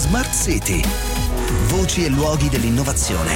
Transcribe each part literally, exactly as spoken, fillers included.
Smart City. Voci e luoghi dell'innovazione.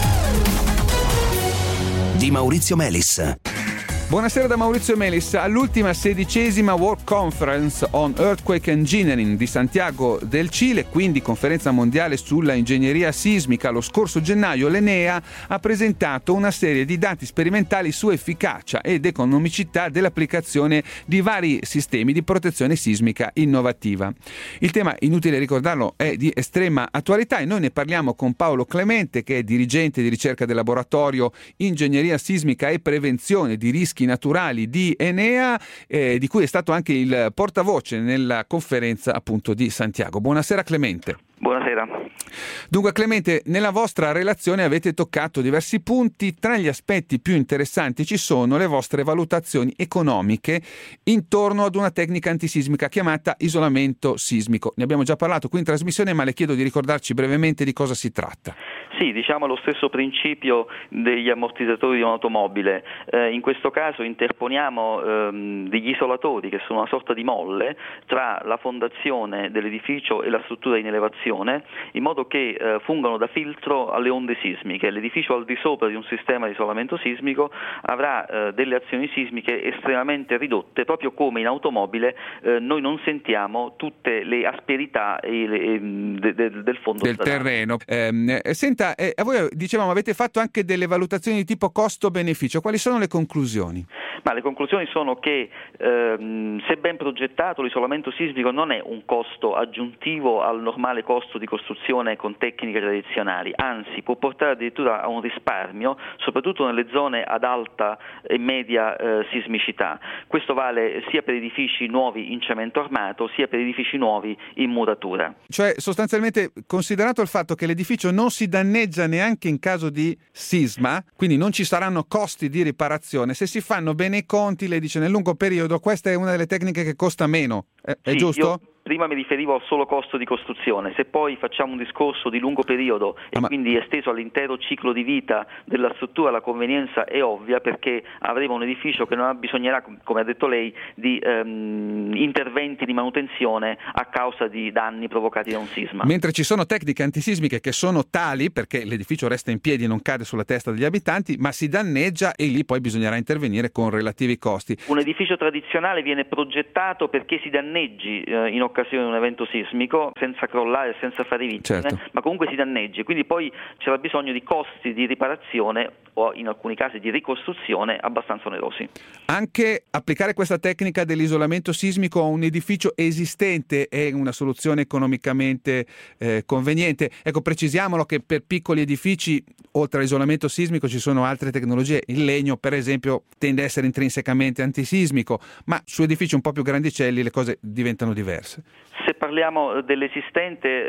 Di Maurizio Melis. Buonasera da Maurizio Melis. All'ultima sedicesima World Conference on Earthquake Engineering di Santiago del Cile, quindi conferenza mondiale sulla ingegneria sismica, lo scorso gennaio l'Enea ha presentato una serie di dati sperimentali su efficacia ed economicità dell'applicazione di vari sistemi di protezione sismica innovativa. Il tema, inutile ricordarlo, è di estrema attualità e noi ne parliamo con Paolo Clemente, che è dirigente di ricerca del laboratorio Ingegneria Sismica e Prevenzione di Rischi Naturali di Enea, eh, di cui è stato anche il portavoce nella conferenza appunto di Santiago. Buonasera Clemente. Buonasera. Dunque Clemente, nella vostra relazione avete toccato diversi punti. Tra gli aspetti più interessanti ci sono le vostre valutazioni economiche intorno ad una tecnica antisismica chiamata isolamento sismico. Ne abbiamo già parlato qui in trasmissione, ma le chiedo di ricordarci brevemente di cosa si tratta. Sì, diciamo lo stesso principio degli ammortizzatori di un'automobile. Eh, in questo caso interponiamo ehm, degli isolatori che sono una sorta di molle tra la fondazione dell'edificio e la struttura in elevazione, in modo che eh, fungano da filtro alle onde sismiche. L'edificio al di sopra di un sistema di isolamento sismico avrà eh, delle azioni sismiche estremamente ridotte, proprio come in automobile eh, noi non sentiamo tutte le asperità e le, de, de, del fondo del stradale. terreno. Eh, senta, eh, a voi dicevamo avete fatto anche delle valutazioni di tipo costo-beneficio. Quali sono le conclusioni? Ma le conclusioni sono che ehm, se ben progettato l'isolamento sismico non è un costo aggiuntivo al normale costo di costruzione con tecniche tradizionali, anzi può portare addirittura a un risparmio, soprattutto nelle zone ad alta e media eh, sismicità. Questo vale sia per edifici nuovi in cemento armato sia per edifici nuovi in muratura. Cioè sostanzialmente, considerato il fatto che l'edificio non si danneggia neanche in caso di sisma, quindi non ci saranno costi di riparazione, se si fanno bene i conti, lei dice nel lungo periodo questa è una delle tecniche che costa meno, è, sì, è giusto? Io... Prima mi riferivo al solo costo di costruzione, se poi facciamo un discorso di lungo periodo e ah, ma... quindi esteso all'intero ciclo di vita della struttura, la convenienza è ovvia, perché avremo un edificio che non ha bisognerà, come ha detto lei, di ehm, interventi di manutenzione a causa di danni provocati da un sisma. Mentre ci sono tecniche antisismiche che sono tali perché l'edificio resta in piedi e non cade sulla testa degli abitanti, ma si danneggia e lì poi bisognerà intervenire con relativi costi. Un edificio tradizionale viene progettato perché si danneggi eh, in occasione di un evento sismico senza crollare, senza fare vittime, certo. ma comunque si danneggi, quindi poi c'era bisogno di costi di riparazione o in alcuni casi di ricostruzione abbastanza onerosi. Anche applicare questa tecnica dell'isolamento sismico a un edificio esistente è una soluzione economicamente eh, conveniente. Ecco, precisiamolo che per piccoli edifici, oltre all'isolamento sismico, ci sono altre tecnologie. Il legno, per esempio, tende a essere intrinsecamente antisismico, ma su edifici un po' più grandicelli le cose diventano diverse. Se parliamo dell'esistente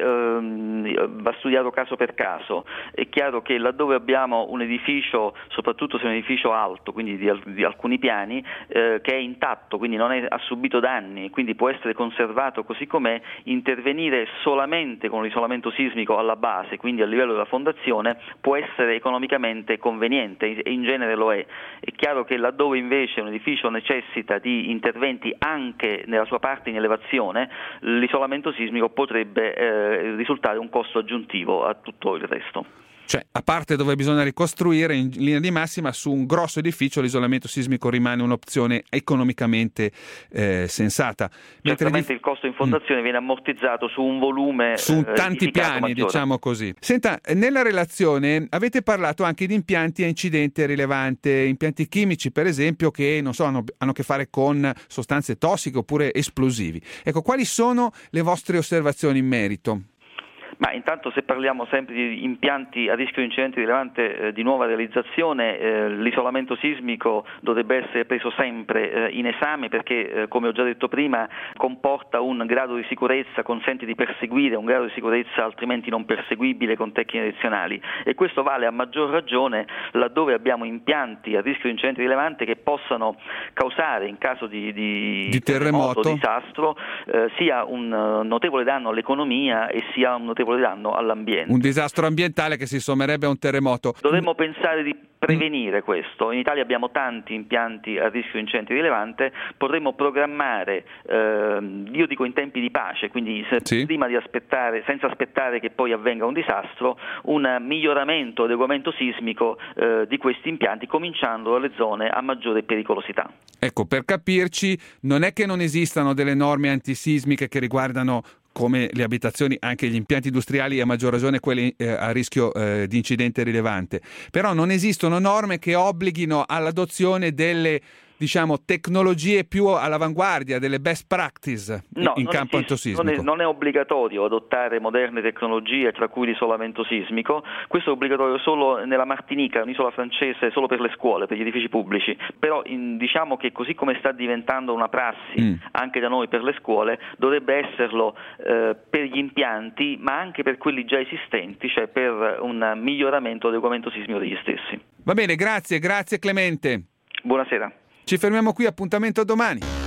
ehm, va studiato caso per caso. È chiaro che laddove abbiamo un edificio, soprattutto se è un edificio alto, quindi di, di alcuni piani, eh, che è intatto, quindi non è, ha subito danni, quindi può essere conservato così com'è, intervenire solamente con l'isolamento sismico alla base, quindi a livello della fondazione, può essere economicamente conveniente e in genere lo è. È chiaro che laddove invece un edificio necessita di interventi anche nella sua parte in elevazione, l'isolamento sismico potrebbe eh, risultare un costo aggiuntivo a tutto il resto. Cioè, a parte dove bisogna ricostruire, in linea di massima su un grosso edificio l'isolamento sismico rimane un'opzione economicamente eh, sensata. Certamente di... il costo in fondazione mm. viene ammortizzato su un volume su eh, tanti piani, maggiore. Diciamo così. Senta, nella relazione avete parlato anche di impianti a incidente rilevante, impianti chimici per esempio che non so, hanno, hanno a che fare con sostanze tossiche oppure esplosivi. Ecco, quali sono le vostre osservazioni in merito? Ma intanto, se parliamo sempre di impianti a rischio di incidente rilevante eh, di nuova realizzazione, eh, l'isolamento sismico dovrebbe essere preso sempre eh, in esame perché, eh, come ho già detto prima, comporta un grado di sicurezza, consente di perseguire un grado di sicurezza altrimenti non perseguibile con tecniche tradizionali, e questo vale a maggior ragione laddove abbiamo impianti a rischio di incidente rilevante che possano causare, in caso di, di, di terremoto, terremoto, disastro, eh, sia un uh, notevole danno all'economia e sia un notevole notevole danno all'ambiente. Un disastro ambientale che si sommerebbe a un terremoto. Dovremmo pensare di prevenire questo. In Italia abbiamo tanti impianti a rischio incidente rilevante, potremmo programmare, eh, io dico in tempi di pace, quindi se, sì. prima di aspettare, senza aspettare che poi avvenga un disastro, un miglioramento, adeguamento sismico eh, di questi impianti, cominciando dalle zone a maggiore pericolosità. Ecco, per capirci, non è che non esistano delle norme antisismiche che riguardano come le abitazioni, anche gli impianti industriali e a maggior ragione quelli eh, a rischio eh, di incidente rilevante. Però non esistono norme che obblighino all'adozione delle, diciamo, tecnologie più all'avanguardia, delle best practice no, in campo esiste, antosismico. Non è, non è obbligatorio adottare moderne tecnologie, tra cui l'isolamento sismico. Questo è obbligatorio solo nella Martinica, un'isola francese, solo per le scuole, per gli edifici pubblici. Però in, diciamo che così come sta diventando una prassi mm. anche da noi per le scuole, dovrebbe esserlo eh, per gli impianti, ma anche per quelli già esistenti, cioè per un miglioramento e adeguamento sismico degli stessi. Va bene, grazie, grazie Clemente. Buonasera. Ci fermiamo qui, appuntamento domani.